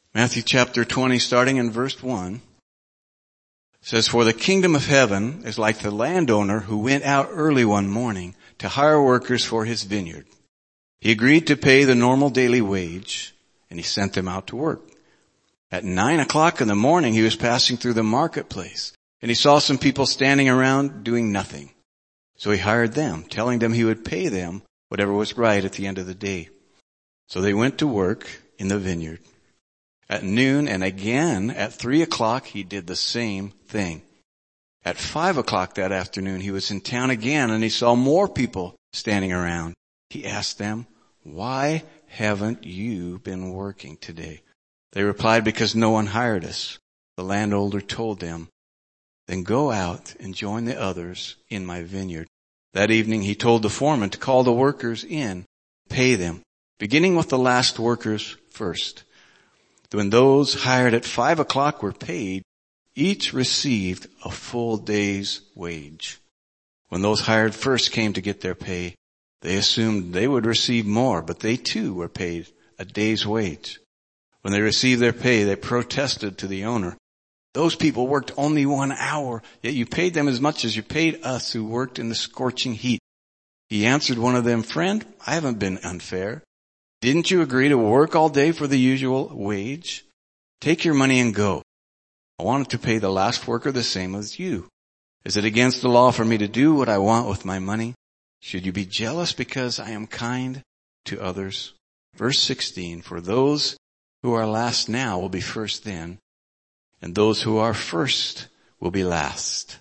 Matthew chapter 20, starting in verse 1, says, "For the kingdom of heaven is like the landowner who went out early one morning to hire workers for his vineyard. He agreed to pay the normal daily wage, and he sent them out to work. At 9 o'clock in the morning, he was passing through the marketplace, and he saw some people standing around doing nothing. So he hired them, telling them he would pay them whatever was right at the end of the day. So they went to work in the vineyard. At noon and again at 3 o'clock, he did the same thing. At 5 o'clock that afternoon, he was in town again, and he saw more people standing around. He asked them, 'Why haven't you been working today?' They replied, 'Because no one hired us.' The landowner told them, 'Then go out and join the others in my vineyard.' That evening he told the foreman to call the workers in, pay them, beginning with the last workers first. When those hired at 5 o'clock were paid, each received a full day's wage. When those hired first came to get their pay, they assumed they would receive more, but they too were paid a day's wage. When they received their pay, they protested to the owner, 'Those people worked only 1 hour, yet you paid them as much as you paid us who worked in the scorching heat.' He answered one of them, 'Friend, I haven't been unfair. Didn't you agree to work all day for the usual wage? Take your money and go. I wanted to pay the last worker the same as you. Is it against the law for me to do what I want with my money? Should you be jealous because I am kind to others?' Verse 16, 'For those who are last now will be first then, and those who are first will be last.'"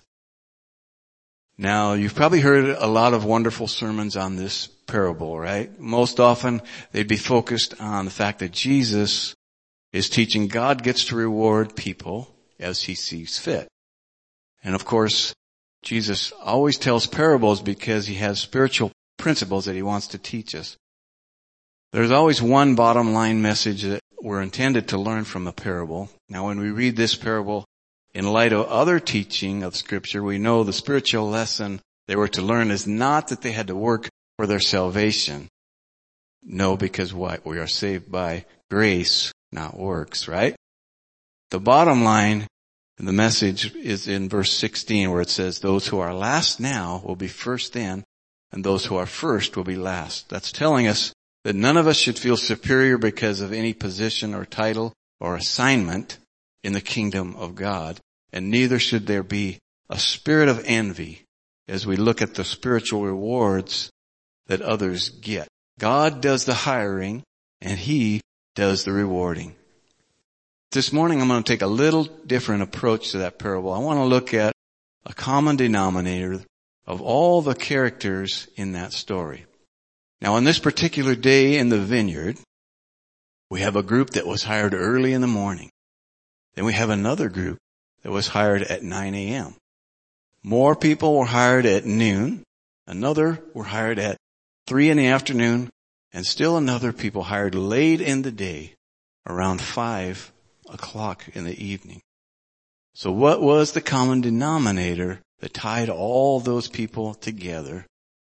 Now, you've probably heard a lot of wonderful sermons on this parable, right? Most often, they'd be focused on the fact that Jesus is teaching God gets to reward people as he sees fit. And of course, Jesus always tells parables because he has spiritual principles that he wants to teach us. There's always one bottom line message that we're intended to learn from a parable. Now, when we read this parable in light of other teaching of Scripture, we know the spiritual lesson they were to learn is not that they had to work for their salvation. No, because what? We are saved by grace, not works, right? The bottom line, the message is in verse 16 where it says, "Those who are last now will be first then, and those who are first will be last." That's telling us that none of us should feel superior because of any position or title or assignment in the kingdom of God, and neither should there be a spirit of envy as we look at the spiritual rewards that others get. God does the hiring, and he does the rewarding. This morning I'm going to take a little different approach to that parable. I want to look at a common denominator of all the characters in that story. Now, on this particular day in the vineyard, we have a group that was hired early in the morning. Then we have another group that was hired at 9 a.m. More people were hired at noon. Another were hired at 3 in the afternoon. And still another people hired late in the day, around 5 o'clock in the evening. So what was the common denominator that tied all those people together?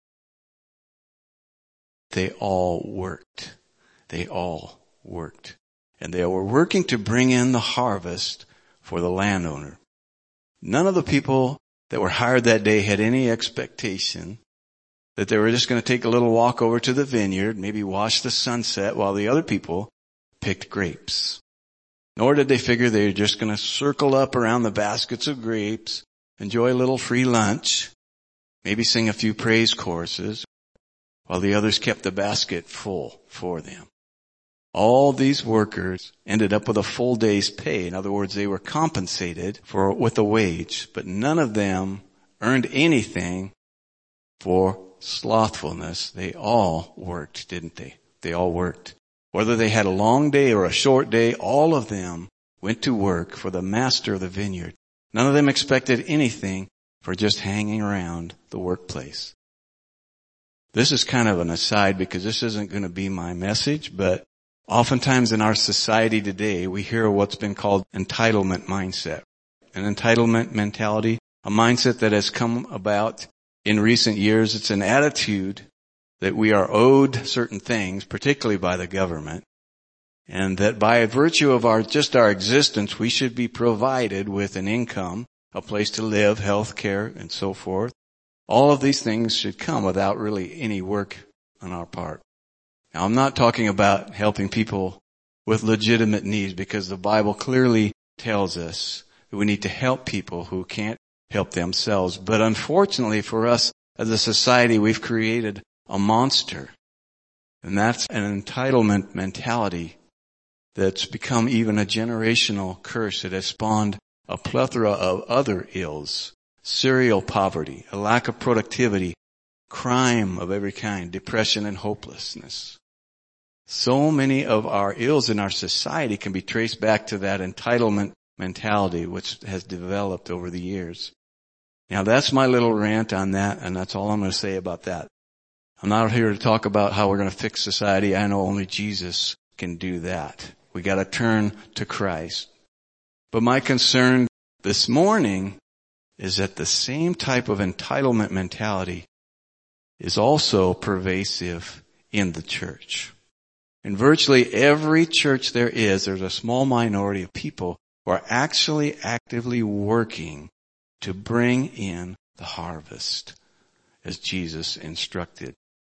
They all worked. They all worked. And they were working to bring in the harvest for the landowner. None of the people that were hired that day had any expectation that they were just going to take a little walk over to the vineyard, maybe watch the sunset while the other people picked grapes. Nor did they figure they were just going to circle up around the baskets of grapes, enjoy a little free lunch, maybe sing a few praise choruses, while the others kept the basket full for them. All these workers ended up with a full day's pay. In other words, they were compensated with a wage, but none of them earned anything for slothfulness. They all worked, didn't they? They all worked. Whether they had a long day or a short day, all of them went to work for the master of the vineyard. None of them expected anything for just hanging around the workplace. This is kind of an aside because this isn't going to be my message, but oftentimes in our society today, we hear what's been called entitlement mindset. An entitlement mentality, a mindset that has come about in recent years. It's an attitude that we are owed certain things, particularly by the government, And that by virtue of our existence, we should be provided with an income, a place to live, health care, and so forth. All of these things should come without really any work on our part. Now, I'm not talking about helping people with legitimate needs, because the Bible clearly tells us that we need to help people who can't help themselves. But unfortunately for us as a society, we've created a monster. And that's an entitlement mentality that's become even a generational curse. It has spawned a plethora of other ills: serial poverty, a lack of productivity, crime of every kind, depression and hopelessness. So many of our ills in our society can be traced back to that entitlement mentality which has developed over the years. Now that's my little rant on that, and that's all I'm going to say about that. I'm not here to talk about how we're going to fix society. I know only Jesus can do that. We got to turn to Christ. But my concern this morning is that the same type of entitlement mentality is also pervasive in the church. In virtually every church there's a small minority of people who are actually actively working to bring in the harvest as Jesus instructed.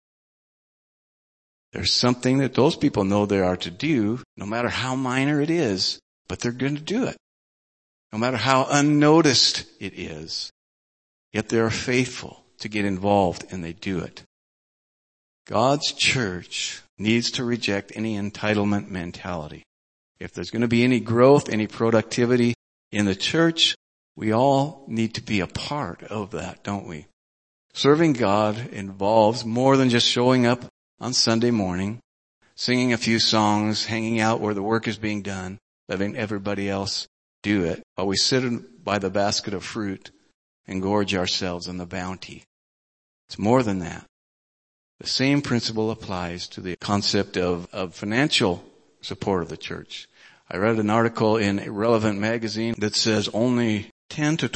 There's something that those people know they are to do, no matter how minor it is, but they're going to do it. No matter how unnoticed it is, yet they are faithful to get involved and they do it. God's church needs to reject any entitlement mentality. If there's going to be any growth, any productivity in the church, we all need to be a part of that, don't we? Serving God involves more than just showing up on Sunday morning, singing a few songs, hanging out where the work is being done, letting everybody else do it, while we sit by the basket of fruit and gorge ourselves on the bounty. It's more than that. The same principle applies to the concept of financial support of the church. I read an article in a Relevant magazine that says only 10 to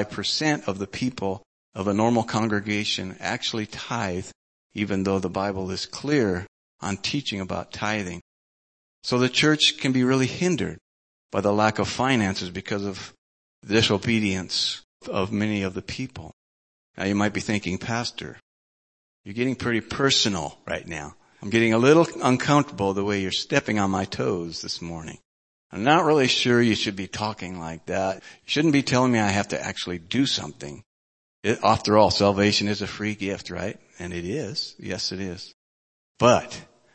25% of the people of a normal congregation actually tithe, even though the Bible is clear on teaching about tithing. So the church can be really hindered by the lack of finances because of the disobedience of many of the people. Now you might be thinking, Pastor, you're getting pretty personal right now. I'm getting a little uncomfortable the way you're stepping on my toes this morning. I'm not really sure you should be talking like that. You shouldn't be telling me I have to actually do something. After all, salvation is a free gift, right? And it is. Yes, it is. But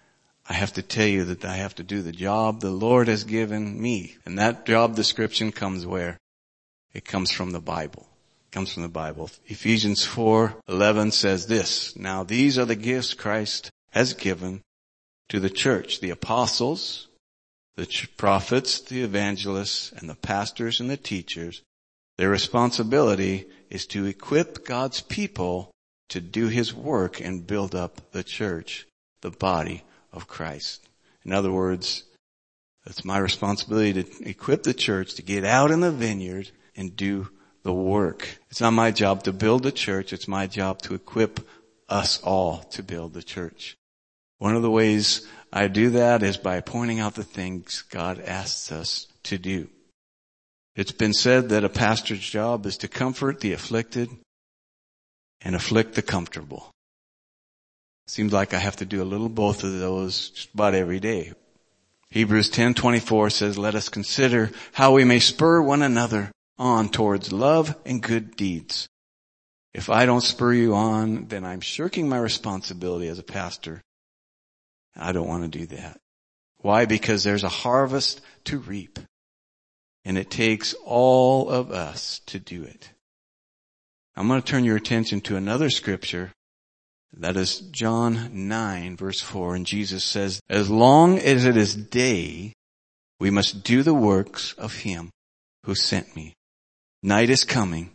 I have to tell you that I have to do the job the Lord has given me. And that job description comes where? It comes from the Bible. It comes from the Bible. Ephesians 4:11 says this: Now these are the gifts Christ has given to the church: the apostles, the prophets, the evangelists, and the pastors and the teachers. Their responsibility is to equip God's people to do His work and build up the church, the body of Christ. In other words, it's my responsibility to equip the church to get out in the vineyard and do the work. It's not my job to build the church. It's my job to equip us all to build the church. One of the ways I do that is by pointing out the things God asks us to do. It's been said that a pastor's job is to comfort the afflicted and afflict the comfortable. Seems like I have to do a little both of those just about every day. Hebrews 10:24 says, Let us consider how we may spur one another on towards love and good deeds. If I don't spur you on, then I'm shirking my responsibility as a pastor. I don't want to do that. Why? Because there's a harvest to reap. And it takes all of us to do it. I'm going to turn your attention to another scripture. That is John 9, verse 4. And Jesus says, As long as it is day, we must do the works of Him who sent me. Night is coming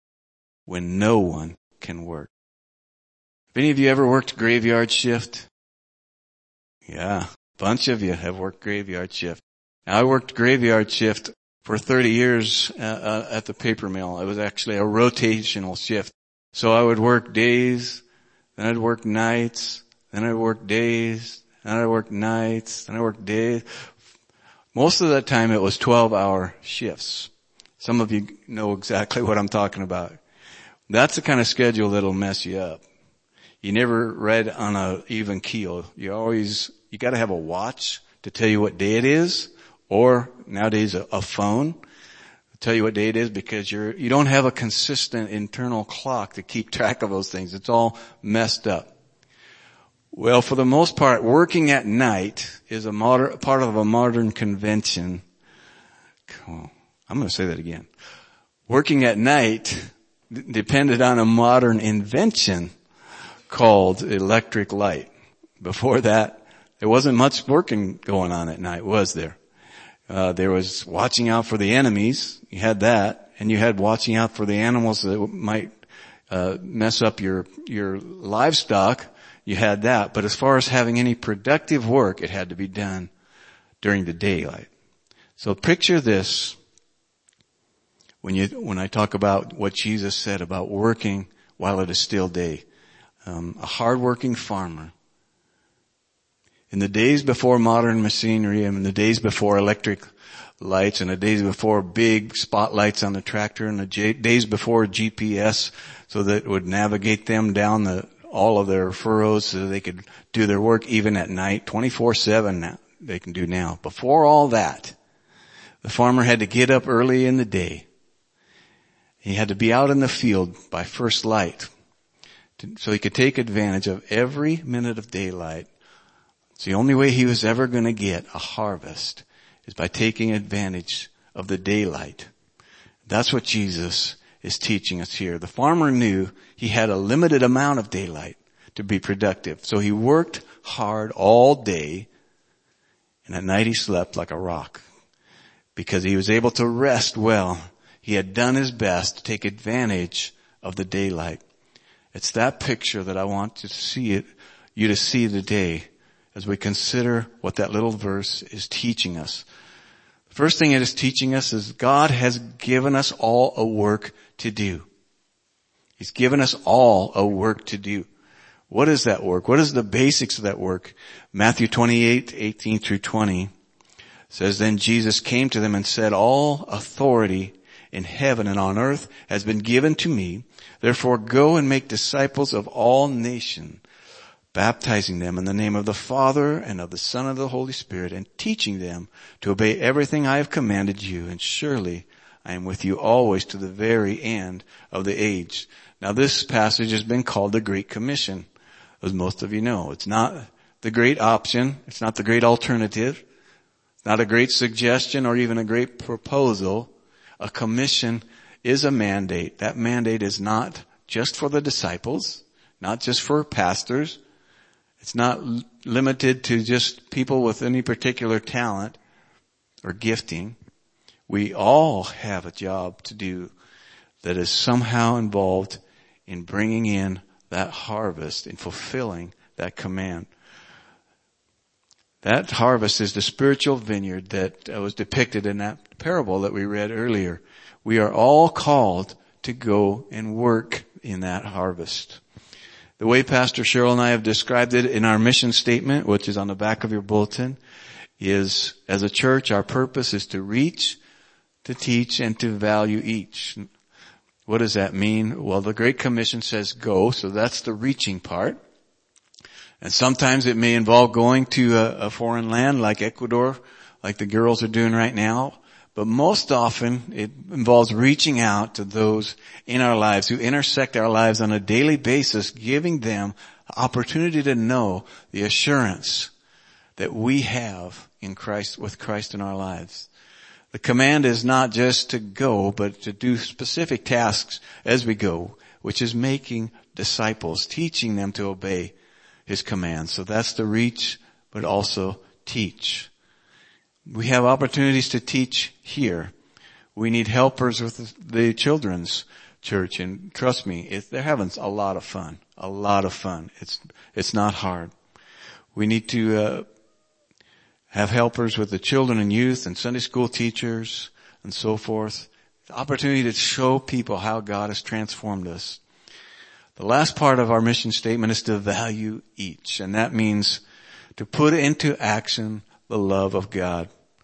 when no one can work. Have any of you ever worked graveyard shift? Yeah, a bunch of you have worked graveyard shift. Now, I worked graveyard shift for 30 years at the paper mill. It was actually a rotational shift. So I would work days, then I'd work nights, then I'd work days, then I'd work nights, then I'd work days. Most of that time it was 12-hour shifts. Some of you know exactly what I'm talking about. That's the kind of schedule that'll mess you up. You never read on an even keel. You gotta have a watch to tell you what day it is, or nowadays a phone to tell you what day it is, because you don't have a consistent internal clock to keep track of those things. It's all messed up. Well, for the most part, working at night is part of a modern convention. I'm going to say that again. Working at night depended on a modern invention called electric light. Before that, there wasn't much working going on at night, was there? There was watching out for the enemies. You had that. And you had watching out for the animals that might mess up your livestock. You had that. But as far as having any productive work, it had to be done during the daylight. So picture this when I talk about what Jesus said about working while it is still day. A hardworking farmer. In the days before modern machinery, and in the days before electric lights, and the days before big spotlights on the tractor, and the days before GPS, so that it would navigate them down all of their furrows so that they could do their work even at night, 24/7 now, they can do now. Before all that, the farmer had to get up early in the day. He had to be out in the field by first light so he could take advantage of every minute of daylight. It's the only way he was ever going to get a harvest is by taking advantage of the daylight. That's what Jesus is teaching us here. The farmer knew he had a limited amount of daylight to be productive. So he worked hard all day, and at night he slept like a rock because he was able to rest well. He had done his best to take advantage of the daylight. It's that picture that I want you to see today as we consider what that little verse is teaching us. The first thing it is teaching us is God has given us all a work to do. He's given us all a work to do. What is that work? What is the basics of that work? Matthew 28:18-20 says, "Then Jesus came to them and said, 'All authority in heaven and on earth has been given to me. Therefore go and make disciples of all nations, baptizing them in the name of the Father and of the Son and of the Holy Spirit, and teaching them to obey everything I have commanded you. And surely I am with you always to the very end of the age.'" Now this passage has been called the Great Commission, as most of you know. It's not the great option. It's not the great alternative. It's not a great suggestion or even a great proposal. A commission is a mandate. That mandate is not just for the disciples, not just for pastors. It's not limited to just people with any particular talent or gifting. We all have a job to do that is somehow involved in bringing in that harvest, in fulfilling that command. That harvest is the spiritual vineyard that was depicted in that parable that we read earlier. We are all called to go and work in that harvest. The way Pastor Cheryl and I have described it in our mission statement, which is on the back of your bulletin, is as a church, our purpose is to reach, to teach, and to value each. What does that mean? Well, the Great Commission says go, so that's the reaching part. And sometimes it may involve going to a foreign land like Ecuador, like the girls are doing right now. But most often it involves reaching out to those in our lives who intersect our lives on a daily basis, giving them opportunity to know the assurance that we have in Christ, with Christ in our lives. The command is not just to go, but to do specific tasks as we go, which is making disciples, teaching them to obey His commands. So that's the reach, but also teach. We have opportunities to teach here. We need helpers with the children's church, and trust me, they're having a lot of fun. A lot of fun. It's not hard. We need to have helpers with the children and youth and Sunday school teachers and so forth. The opportunity to show people how God has transformed us. The last part of our mission statement is to value each, and that means to put into action the love of God.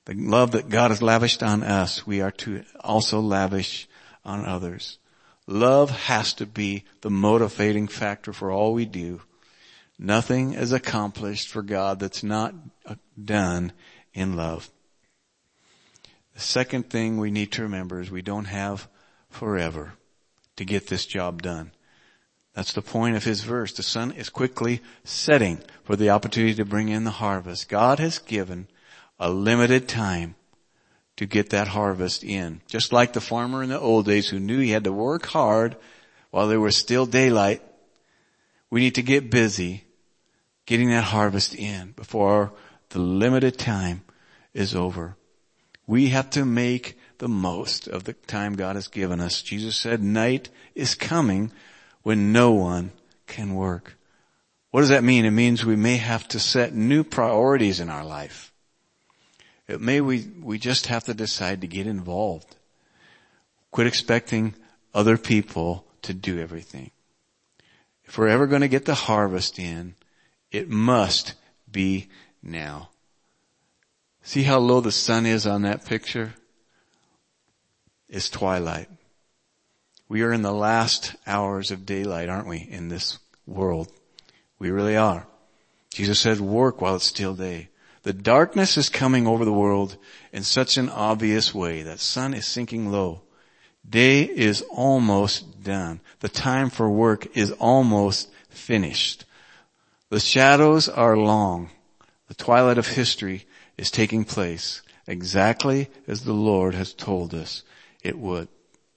The love that God has lavished on us, we are to also lavish on others. Love has to be the motivating factor for all we do. Nothing is accomplished for God that's not done in love. The second thing we need to remember is we don't have forever to get this job done. That's the point of his verse. The sun is quickly setting for the opportunity to bring in the harvest. God has given a limited time to get that harvest in. Just like the farmer in the old days who knew he had to work hard while there was still daylight, we need to get busy getting that harvest in before the limited time is over. We have to make the most of the time God has given us. Jesus said, night is coming when no one can work. What does that mean? It means we may have to set new priorities in our life. We just have to decide to get involved. Quit expecting other people to do everything. If we're ever going to get the harvest in, it must be now. See how low the sun is on that picture? It's twilight. We are in the last hours of daylight, aren't we, in this world? We really are. Jesus said, work while it's still day. The darkness is coming over the world in such an obvious way. That sun is sinking low. Day is almost done. The time for work is almost finished. The shadows are long. The twilight of history is taking place exactly as the Lord has told us it would.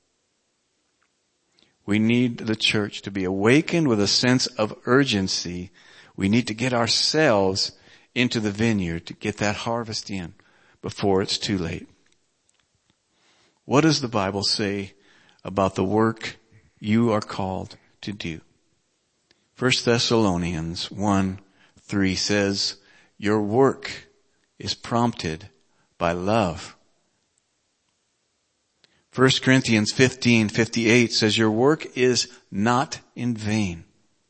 We need the church to be awakened with a sense of urgency. We need to get ourselves into the vineyard to get that harvest in before it's too late. What does the Bible say about the work you are called to do? 1 Thessalonians 1:3 says, your work is prompted by love. 1 Corinthians 15:58 says, your work is not in vain.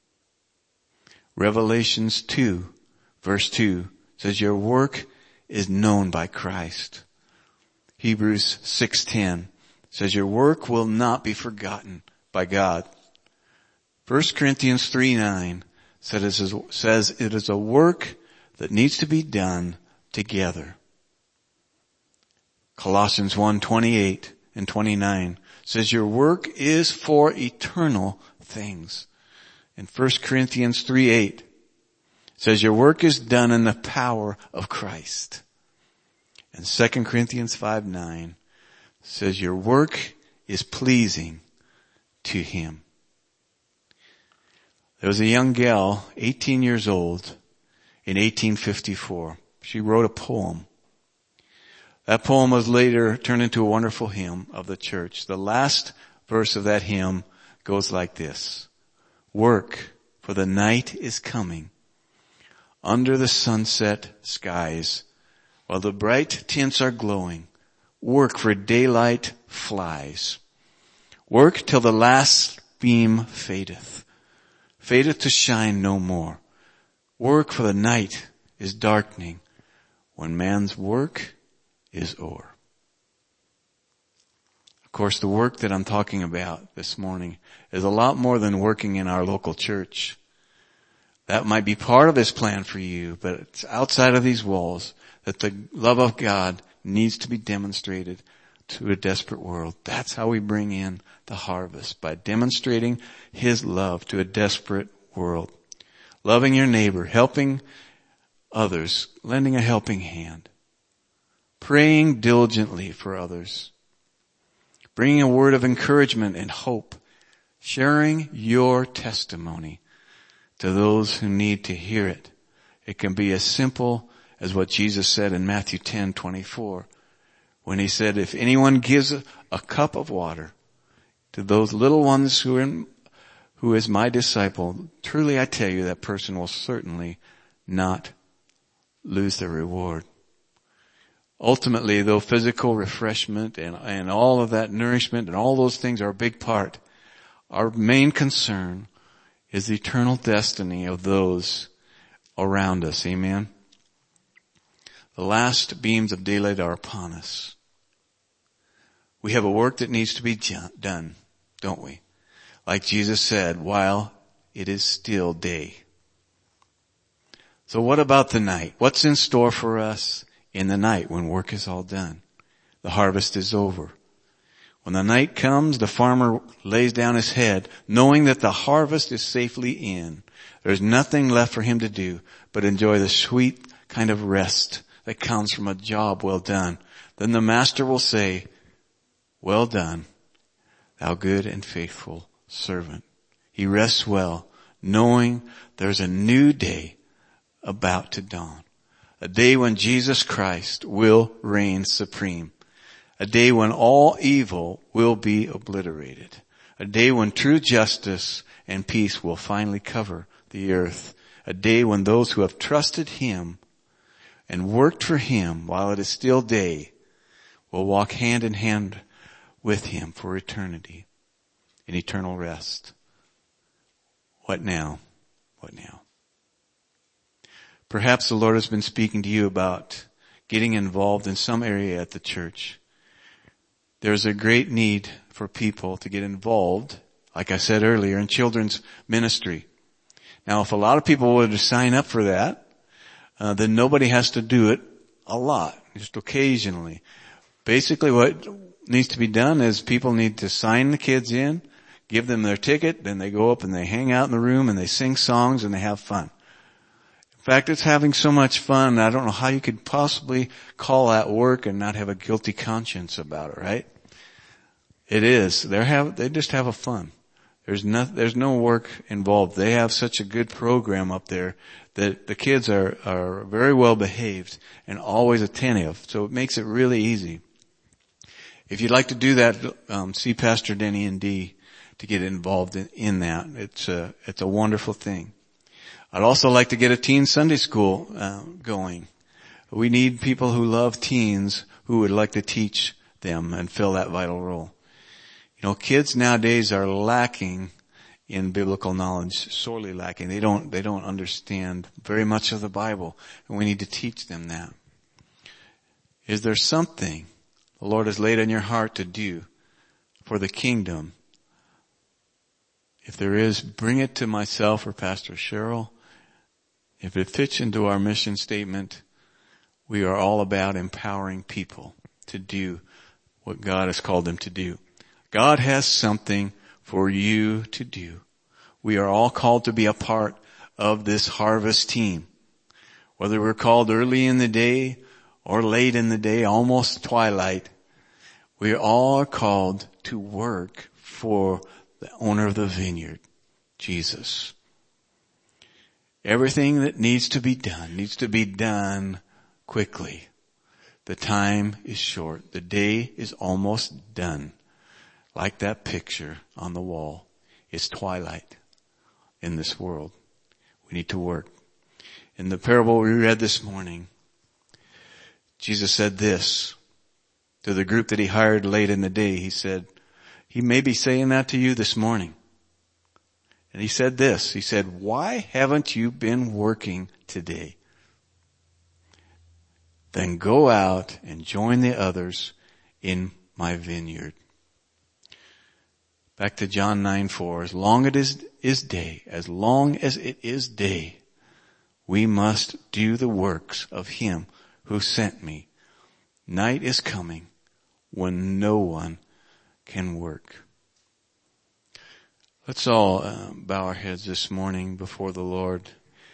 Revelations 2 verse 2 says, your work is known by Christ. Hebrews 6:10 says, your work will not be forgotten by God. 1 Corinthians 3:9 says it is a work that needs to be done together. Colossians 1:28 and 29 says your work is for eternal things. And 1 Corinthians 3:8 says your work is done in the power of Christ. And 2 Corinthians 5:9 says your work is pleasing to Him. There was a young gal, 18 years old, in 1854. She wrote a poem. That poem was later turned into a wonderful hymn of the church. The last verse of that hymn goes like this. Work, for the night is coming. Under the sunset skies, while the bright tints are glowing, work for daylight flies. Work till the last beam fadeth to shine no more. Work, for the night is darkening when man's work is o'er. Of course, the work that I'm talking about this morning is a lot more than working in our local church. That might be part of His plan for you, but it's outside of these walls that the love of God needs to be demonstrated to a desperate world. That's how we bring in the harvest, by demonstrating His love to a desperate world. Loving your neighbor, helping others, lending a helping hand, praying diligently for others, bringing a word of encouragement and hope, sharing your testimony to those who need to hear it. It can be as simple as what Jesus said in Matthew 10:24, when He said, if anyone gives a cup of water to those little ones who is my disciple, truly I tell you that person will certainly not lose their reward. Ultimately, though physical refreshment and all of that nourishment and all those things are a big part, our main concern is the eternal destiny of those around us. Amen. The last beams of daylight are upon us. We have a work that needs to be done, don't we? Like Jesus said, while it is still day. So what about the night? What's in store for us in the night when work is all done? The harvest is over. When the night comes, the farmer lays down his head, knowing that the harvest is safely in. There's nothing left for him to do but enjoy the sweet kind of rest that comes from a job well done. Then the master will say, well done, thou good and faithful servant. He rests well, knowing there's a new day about to dawn. A day when Jesus Christ will reign supreme. A day when all evil will be obliterated. A day when true justice and peace will finally cover the earth. A day when those who have trusted Him and worked for Him while it is still day will walk hand in hand with Him for eternity in eternal rest. What now? What now? Perhaps the Lord has been speaking to you about getting involved in some area at the church. There's a great need for people to get involved, like I said earlier, in children's ministry. Now, if a lot of people were to sign up for that, then nobody has to do it a lot, just occasionally. Basically what needs to be done is people need to sign the kids in, give them their ticket, then they go up and they hang out in the room and they sing songs and they have fun. In fact, it's having so much fun, I don't know how you could possibly call that work and not have a guilty conscience about it, right? It is. They just have a fun. There's no work involved. They have such a good program up there that the kids are very well behaved and always attentive. So it makes it really easy. If you'd like to do that, see Pastor Denny and Dee to get involved in that. It's a wonderful thing. I'd also like to get a teen Sunday school going. We need people who love teens who would like to teach them and fill that vital role. You know, kids nowadays are lacking in biblical knowledge, sorely lacking. They don't understand very much of the Bible, and we need to teach them that. Is there something the Lord has laid on your heart to do for the kingdom? If there is, bring it to myself or Pastor Cheryl. If it fits into our mission statement, we are all about empowering people to do what God has called them to do. God has something for you to do. We are all called to be a part of this harvest team. Whether we're called early in the day or late in the day, almost twilight, we all are called to work for the owner of the vineyard, Jesus. Everything that needs to be done quickly. The time is short. The day is almost done. Like that picture on the wall. It's twilight in this world. We need to work. In the parable we read this morning, Jesus said this to the group that He hired late in the day. He said, He may be saying that to you this morning. And He said this. He said, why haven't you been working today? Then go out and join the others in my vineyard. Back to John 9:4. As long as it is day, we must do the works of Him who sent me. Night is coming when no one can work. Let's all bow our heads this morning before the Lord.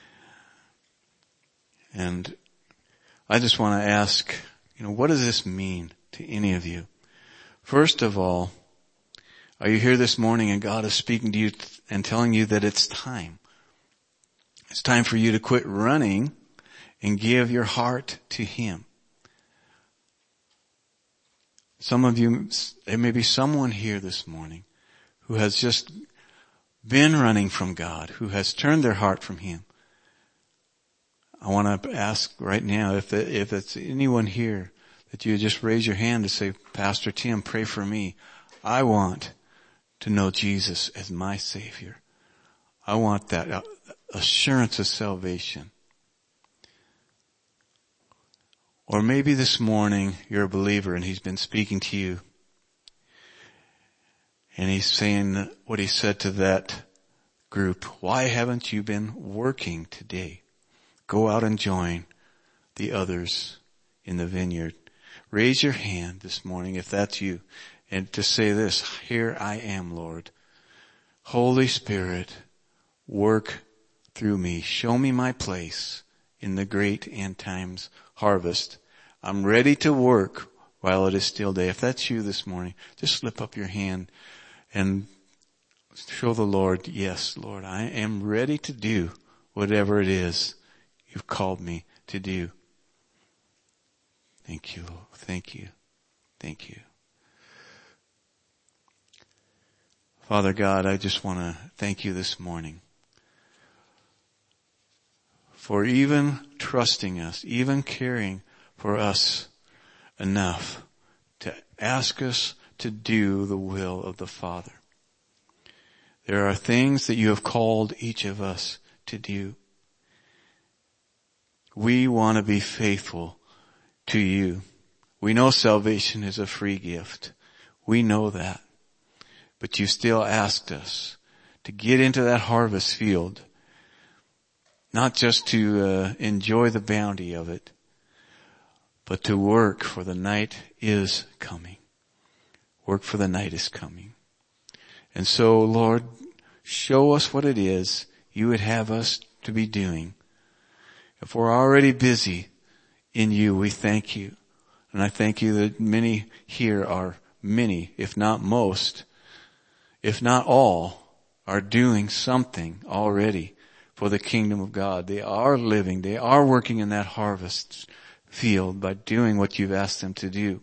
And I just want to ask, what does this mean to any of you? First of all, are you here this morning and God is speaking to you and telling you that it's time? It's time for you to quit running and give your heart to Him. Some of you, there may be someone here this morning who has just been running from God, who has turned their heart from Him. I want to ask right now, if it's anyone here, that you just raise your hand to say, Pastor Tim, pray for me. I want to know Jesus as my Savior. I want that assurance of salvation. Or maybe this morning you're a believer and he's been speaking to you. And he's saying what he said to that group. Why haven't you been working today? Go out and join the others in the vineyard. Raise your hand this morning if that's you. And to say this, here I am, Lord. Holy Spirit, work through me. Show me my place in the great end times harvest. I'm ready to work while it is still day. If that's you this morning, just slip up your hand and show the Lord, yes, Lord, I am ready to do whatever it is you've called me to do. Thank you, Lord. Thank you. Thank you. Father God, I just want to thank you this morning for even trusting us, even caring for us enough to ask us to do the will of the Father. There are things that you have called each of us to do. We want to be faithful to you. We know salvation is a free gift. We know that. But you still asked us to get into that harvest field, not just to enjoy the bounty of it, but to work, for the night is coming. Work, for the night is coming. And so, Lord, show us what it is you would have us to be doing. If we're already busy in you, we thank you. And I thank you that many here are, if not most, if not all, are doing something already for the kingdom of God. They are living, they are working in that harvest field by doing what you've asked them to do.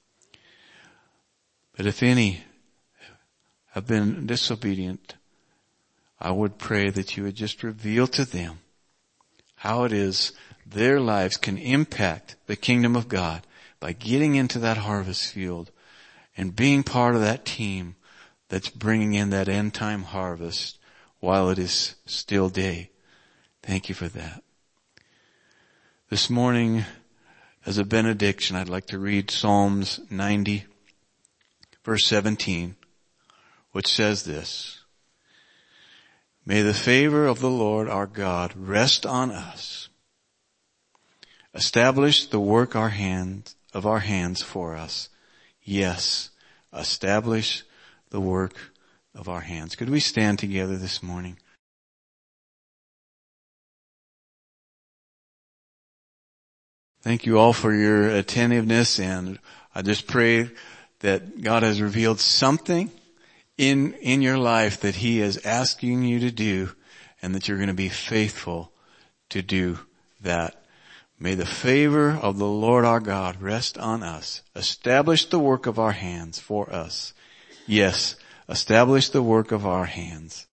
But if any have been disobedient, I would pray that you would just reveal to them how it is their lives can impact the kingdom of God by getting into that harvest field and being part of that team that's bringing in that end time harvest while it is still day. Thank you for that. This morning, as a benediction, I'd like to read Psalms 90, verse 17, which says this: May the favor of the Lord our God rest on us. Establish the work of our hands for us. Yes, establish the work of our hands. Could we stand together this morning? Thank you all for your attentiveness, and I just pray that God has revealed something in your life that He is asking you to do, and that you're going to be faithful to do that. May the favor of the Lord our God rest on us. Establish the work of our hands for us. Yes, establish the work of our hands.